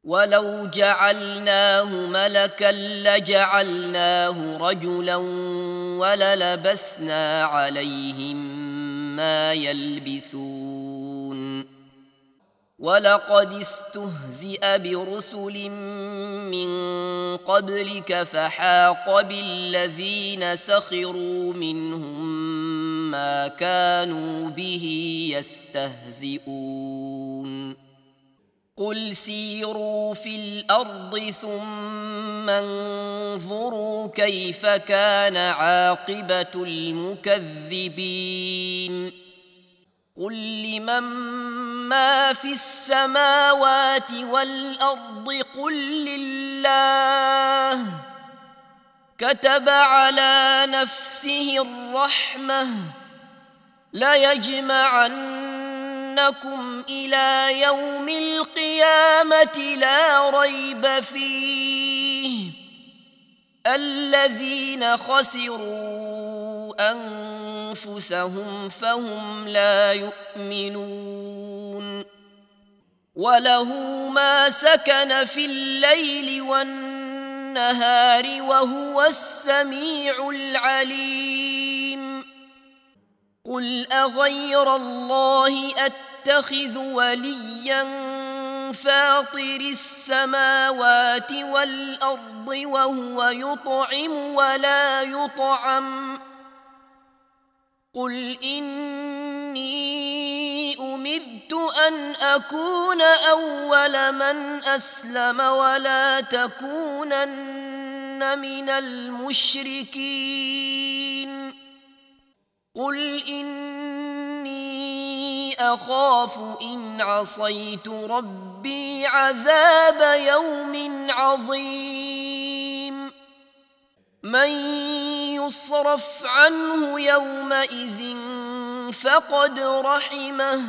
ولو جعلناه ملكا لجعلناه رجلا وللبسنا عليهم ما يلبسون ولقد استهزئ برسل من قبلك فحاق بالذين سخروا منهم ما كانوا به يستهزئون قل سيروا في الأرض ثم انظروا كيف كان عاقبة المكذبين قل لمن ما في السماوات والأرض قل لله كتب على نفسه الرحمة ليجمعنكم إلى يوم القيامة لا ريب فيه الذين خسروا أنفسهم فهم لا يؤمنون وله ما سكن في الليل والنهار وهو السميع العليم قل أغير الله أتخذ وليا فاطر السماوات والأرض وهو يطعم ولا يطعم قل إني أمرت أن أكون أول من أسلم ولا تكونن من المشركين قل إني أخاف إن عصيت ربي عذاب يوم عظيم من يصرف عنه يومئذ فقد رحمه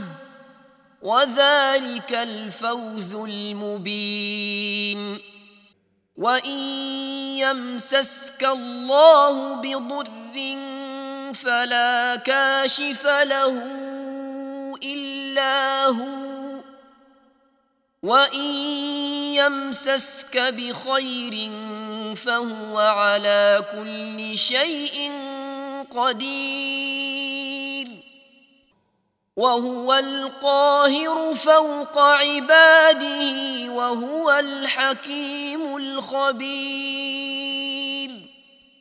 وذلك الفوز المبين وإن يمسسك الله بضر فلا كاشف له إلا هو وإن يمسسك بخير فهو على كل شيء قدير وهو القاهر فوق عباده وهو الحكيم الخبير